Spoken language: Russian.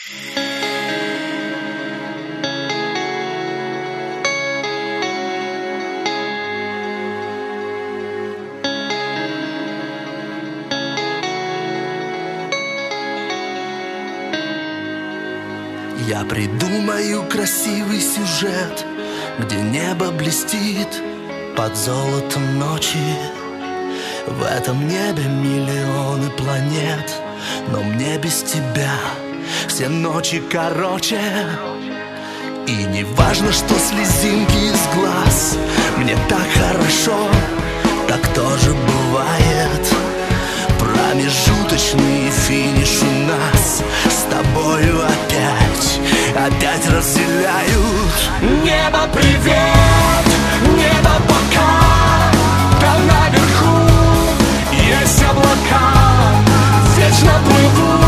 Я придумаю красивый сюжет, где небо блестит под золотом ночи. В этом небе миллионы планет, но мне без тебя все ночи короче. И не важно, что слезинки из глаз, мне так хорошо, так тоже бывает. Промежуточный финиш у нас с тобою опять разделяют. Небо, привет, небо, пока. Там наверху есть облака, вечно плывут.